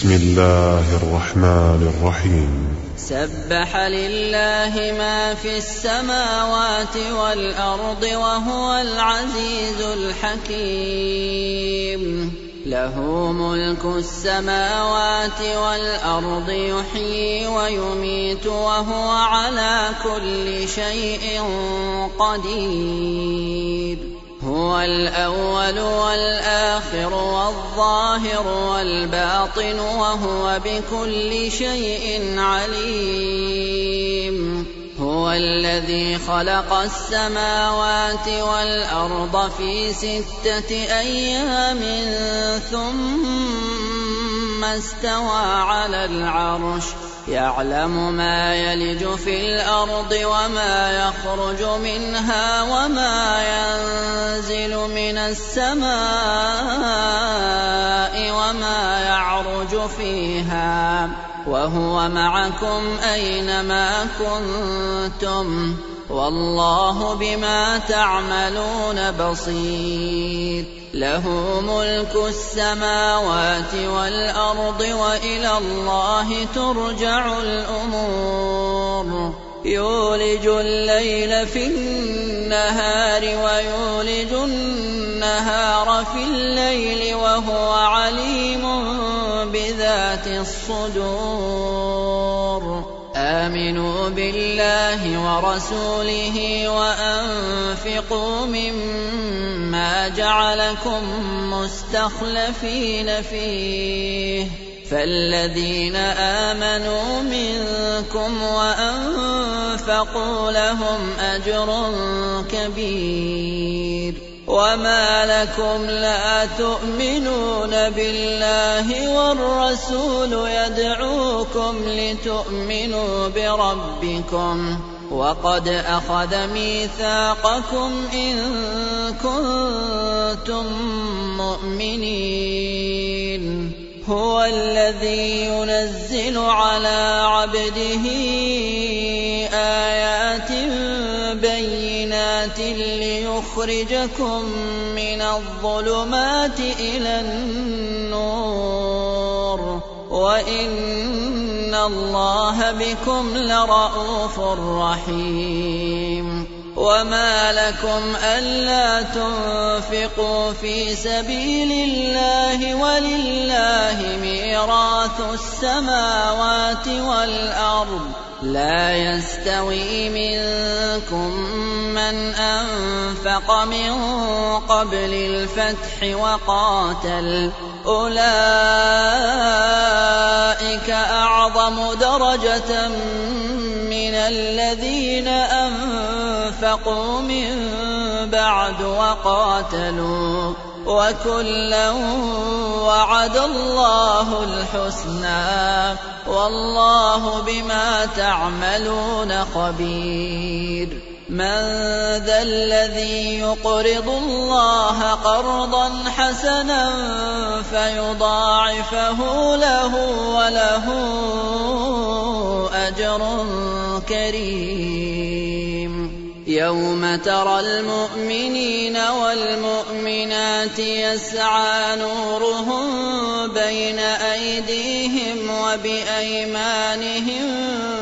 بسم الله الرحمن الرحيم. سبح لله ما في السماوات والأرض وهو العزيز الحكيم. له ملك السماوات والأرض يحيي ويميت وهو على كل شيء قدير. هو الأول والآخر والظاهر والباطن وهو بكل شيء عليم. هو الذي خلق السماوات والأرض في 6 أيام ثم استوى على العرش يعلم ما يلج في الأرض وما يخرج منها وما ينزل من السماء وما يعرج فيها وهو معكم أينما كنتم والله بما تعملون بصير. له ملك السماوات والأرض وإلى الله ترجع الأمور. يولج الليل في النهار ويولج النهار في الليل وهو عليم بذات الصدور. آمنوا بالله ورسوله وأنفقوا مما جعلكم مستخلفين فيه فالذين آمنوا منكم وأنفقوا لهم أجر كبير. وما لكم لا تؤمنون بالله والرسول يدعوكم لتؤمنوا بربكم وقد أخذ ميثاقكم إن كنتم مؤمنين. هو الذي ينزل على عبده آيات بينات ليخرجكم من الظلمات إلى النور وإن الله بكم لرءوف رحيم. وما لكم ألا تنفقوا في سبيل الله ولله ميراث السماوات والأرض لا يستوي منكم من أنفق من قبل الفتح وقاتل أولئك أعظم درجة من الذين أنفقوا من بعد وقاتلوا وكلا وعد الله الحسنى والله بما تعملون خبير. من ذا الذي يقرض الله قرضا حسنا فيضاعفه له وله أجر كريم. يوم ترى المؤمنين والمؤمنات يسعى نورهم بين أيديهم وبأيمانهم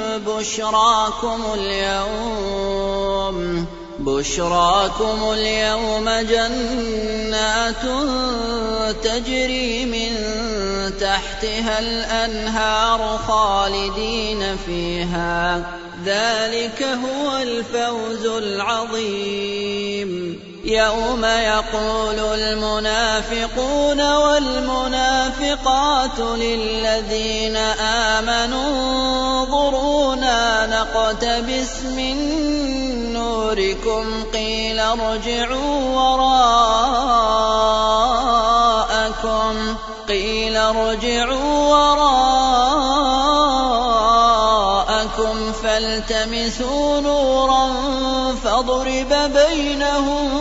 بشراكم اليوم جنات تجري من تحتها الأنهار خالدين فيها ذلك هو الفوز العظيم. يوم يقول المنافقون والمنافقات للذين آمنوا انظرونا نقتبس من نوركم قيل ارجعوا وراءكم فالتمسوا نورا فضرب بينهم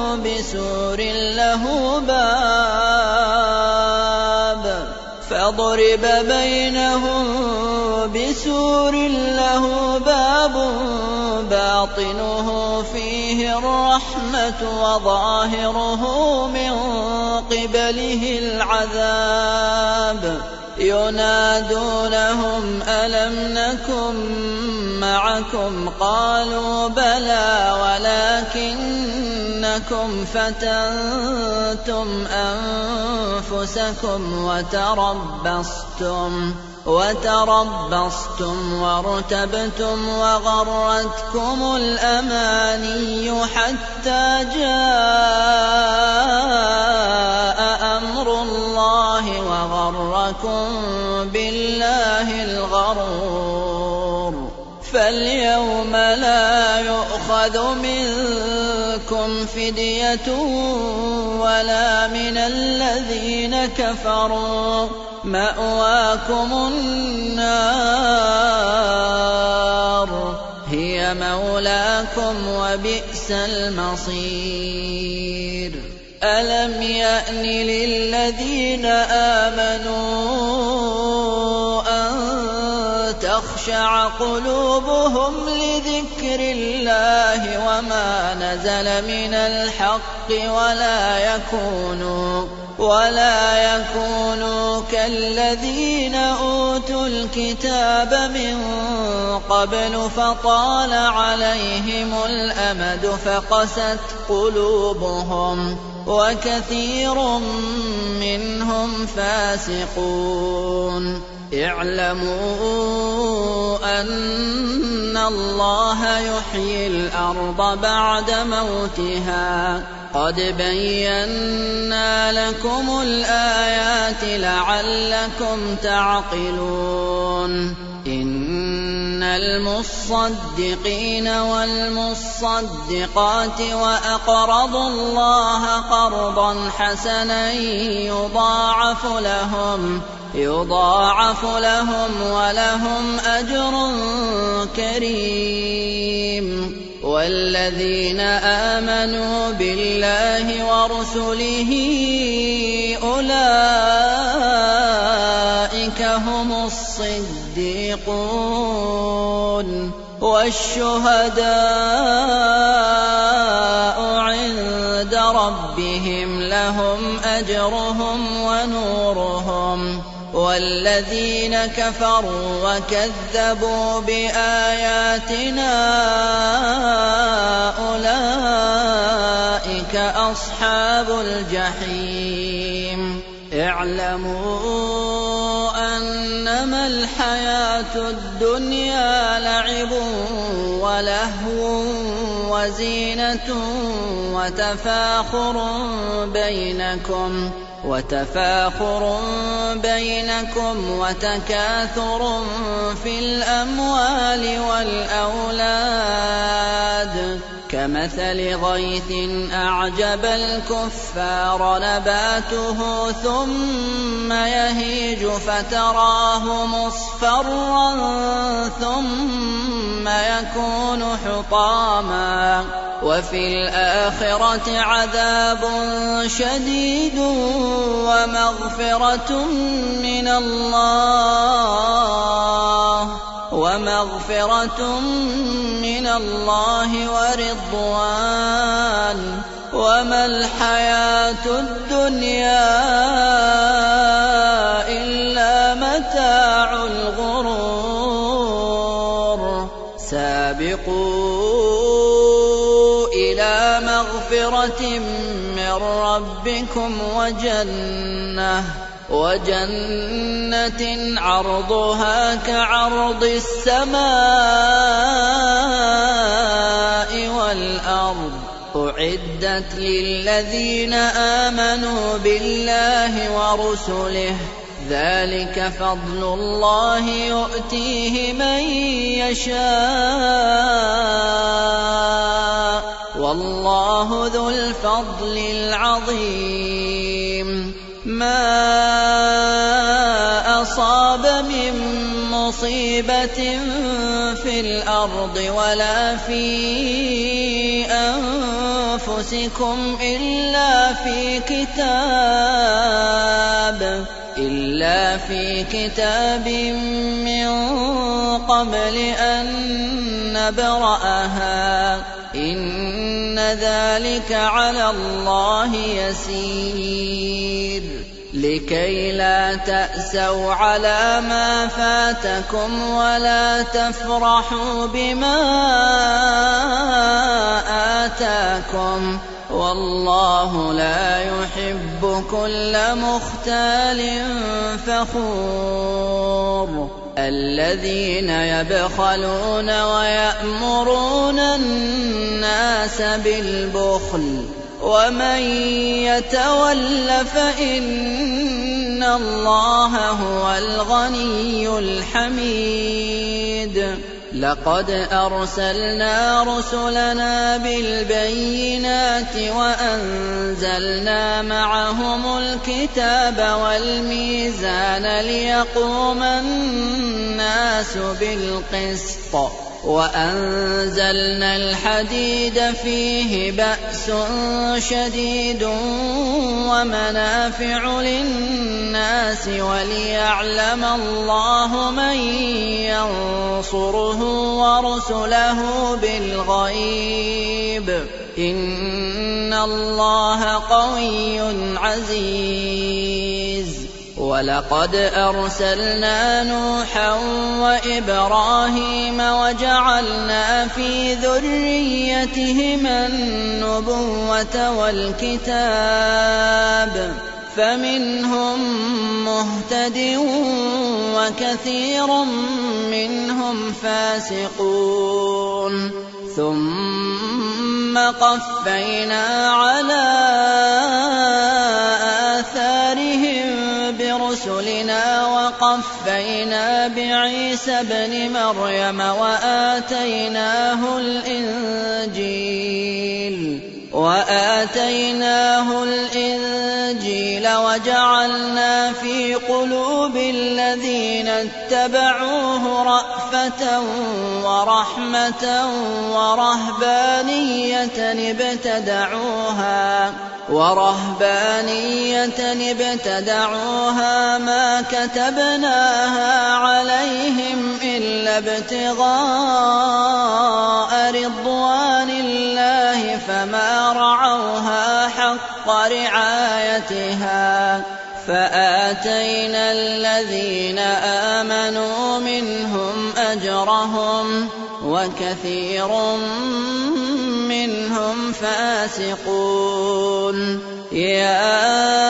بسور له باب باطنه فيه الرحمة وظاهره من قبله العذاب. ينادونهم ألم نكن معكم قالوا بلى ولكنكم فتنتم أنفسكم وتربصتم وارتبتم وغرتكم الأماني حتى جاء أمر الله وغركم بالله الغرور فاليوم لا يؤخذ منكم فدية ولا من الذين كفروا مأواكم النار هي مولاكم وبئس المصير ألم يأن للذين آمنوا أن تخشع قلوبهم لذكر الله وما نزل من الحق ولا يكونوا كالذين أوتوا الكتاب من قبل فطال عليهم الأمد فقست قلوبهم وكثير منهم فاسقون اعلموا أن الله يحيي الأرض بعد موتها قد بينا لكم الآيات لعلكم تعقلون إن المصدقين والمصدقات وأقرضوا الله قرضا حسنا يضاعف لهم ولهم أجر كريم والذين آمنوا بالله ورسله أولئك هم الصديقون والشهداء عند ربهم لهم أجرهم ونورهم والذين كفروا وكذبوا بآياتنا أولئك أصحاب الجحيم اعلموا أنما الحياة الدنيا لعب ولهو وزينة وتفاخر بينكم وتكاثر في الأموال والأولاد كمثل غيث أعجب الكفار نباته ثم يهيج فتراه مصفرا ثم يكون حطاما وفي الآخرة عذاب شديد ومغفرة من الله ورضوان وما الحياة الدنيا إلا متاع الغرور سابقوا إلى مغفرة من ربكم وجنة عرضها كعرض السماء والأرض أعدت للذين آمنوا بالله ورسله ذلك فضل الله يؤتيه من يشاء والله ذو الفضل العظيم ما أصاب من مصيبة في الأرض ولا في أنفسكم إلا في كتاب من قبل أن نبرأها إن ذلك على الله يسير لكي لا تأسوا على ما فاتكم ولا تفرحوا بما آتاكم والله لا يحب كل مختال فخور الذين يبخلون ويأمرون الناس بالبخل ومن يتول فإن الله هو الغني الحميد لقد أرسلنا رسلنا بالبينات وأنزلنا معهم الكتاب والميزان ليقوم الناس بالقسط وأنزلنا الحديد فيه بأس شديد ومنافع للناس وليعلم الله من ينصره ورسله بالغيب إن الله قوي عزيز ولقد أرسلنا نوحا وإبراهيم وجعلنا في ذريتهما النبوة والكتاب فمنهم مهتد وكثير منهم فاسقون ثم قفينا على آثارهم برسلنا وقفينا بعيسى ابن مريم وآتيناه الإنجيل وجعلنا في قلوب الذين اتبعوه رأفة ورحمة ورهبانية ابتدعوها ما كتبناها عليهم إلا ابتغاء رضوان الله فما رعوها حق رعايتها فآتينا الذين آمنوا منهم أجرهم وكثير منهم فاسقون يا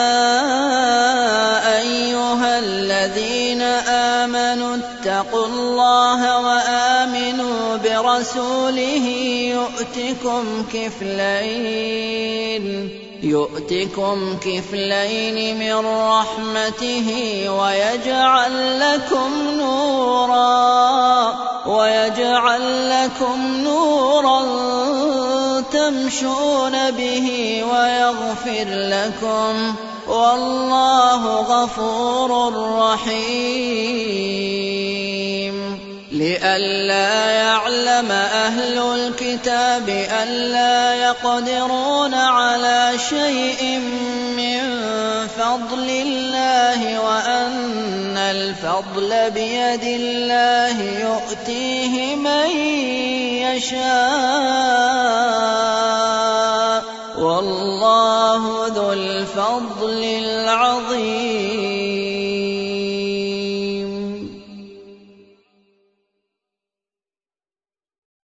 أيها الذين آمنوا اتقوا الله وآمنوا برسوله يؤتكم كفلين من رحمته ويجعل لكم نورا تمشون به ويغفر لكم والله غفور رحيم لئلا يعلم أهل الكتاب ألا يقدرون على شيء من فضل الله وأن الفضل بيد الله يؤتيه من يشاء والله ذو الفضل العظيم.